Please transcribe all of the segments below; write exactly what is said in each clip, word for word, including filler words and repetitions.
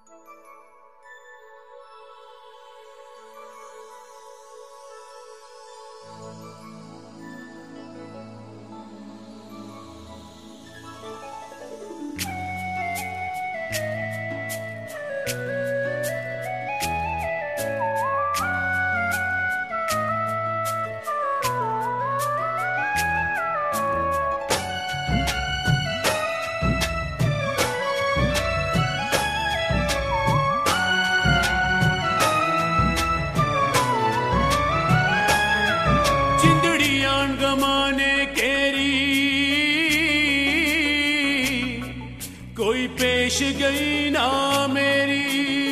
गई ना मेरी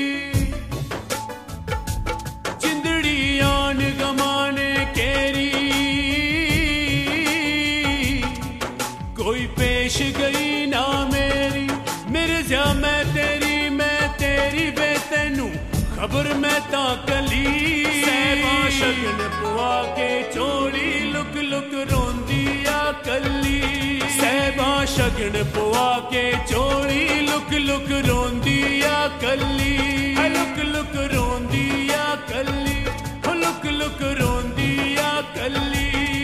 जिंदड़ी आन गमाने केरी कोई पेश गई ना मेरी मिर्जा मैं तेरी मैं तेरी वे तेनू खबर मैं ता कली सहबा शगन पुआ के चोली लुक लुक रोंदी आ कली सहबा शगन पुआ के चोली लुक लुक रोंदी आ कली लुक लुक रोंदी आ कली लुक लुक रोंदी आ कली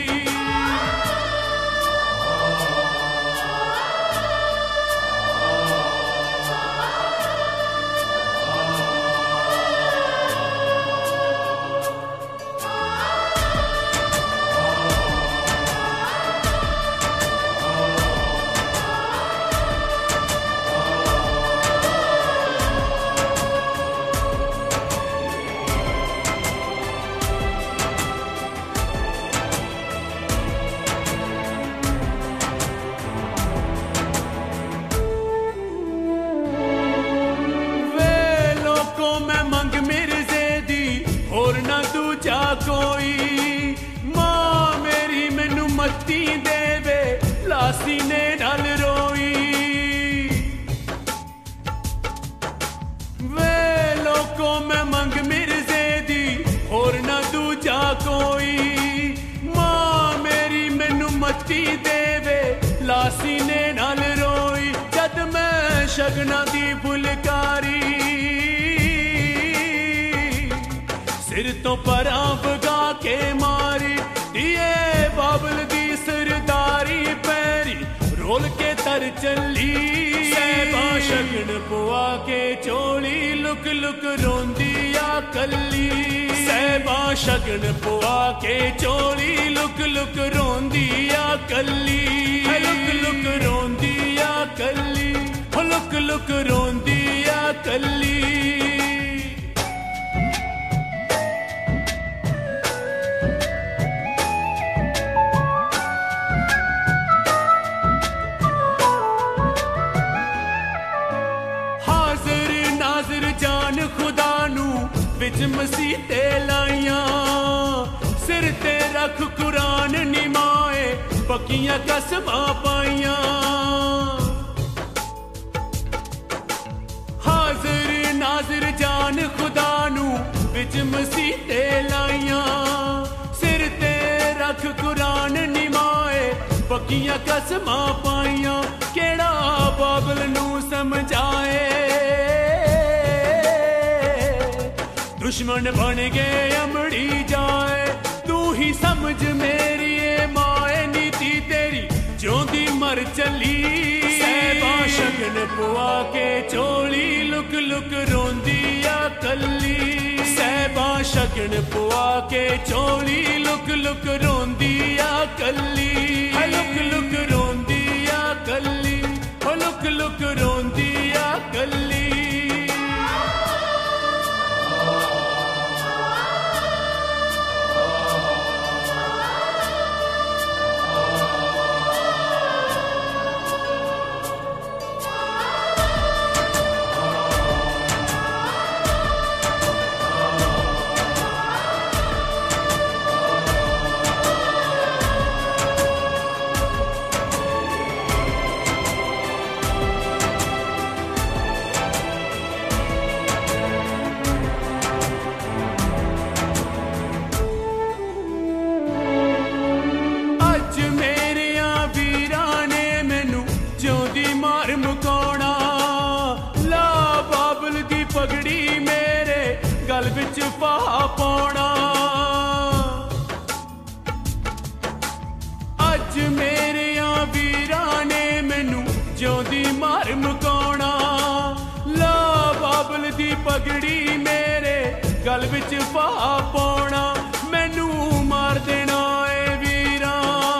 कोई मां मेरी मैनू मत्ती देवे लासी ने नल रोई वे लोको मैं मंग मिर्जे दी और ना दूजा कोई मां मेरी मैनू मत्ती देवे लासी ने नल रोई जद मैं शगना दी फुलकारी सिर तो परा बगा के मारी दिए बाबल दी सरदारी पैरी रोल के तर चली सहबा शगन पुआ के चोली लुक लुक रोंदी आ कली सहबा शगन पुआ के चोली लुक लुक रोंदी आ कली लुक लुक रोंदी आ कली लुक लुक रोंदी आ कली विच मसीते लाइया सिर ते रख कुरान निमाए पक्कियां कसमां पाइया हाजिर नाजिर जान खुदा नू विच मसीते लाइया सिर ते रख कुरान निमाए पक्कियां कसमां पाइया केड़ा बाबल नू समझाए दुश्मन बन गए अमड़ी जाए तू ही समझ मेरी ए माए नीति तेरी ज्योंदी मर चली सहबा शगन पुआ के चोली लुक लुक रोंदी आ कली सहबा शगन पुआ के चोली लुक लुक रोंदी आ कली लुक लुक रोंदी आ कली लुक लुक रोंदी आ कली पगड़ी मेरे गल विच पा पाउणा अज मेरिया वीरां ने मैनू जिउंदी मार मुकाउणा ला बाबल दी पगड़ी मेरे गल विच पा पाउणा मैनू मार देना ए वीरां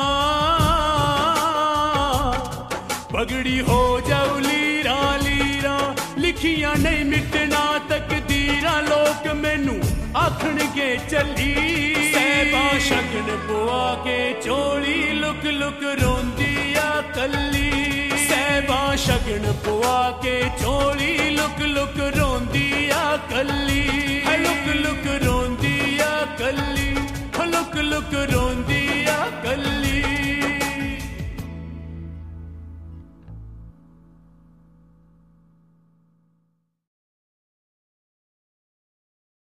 पगड़ी हो जाऊ लीरा लीरा लिखियां नहीं मिटना तकदीरां लोक मैनू आखणगे चली सैबा शगन पुआ के चोली लुक लुक रोंदी आ कली सैबा शगन पुआ के चोली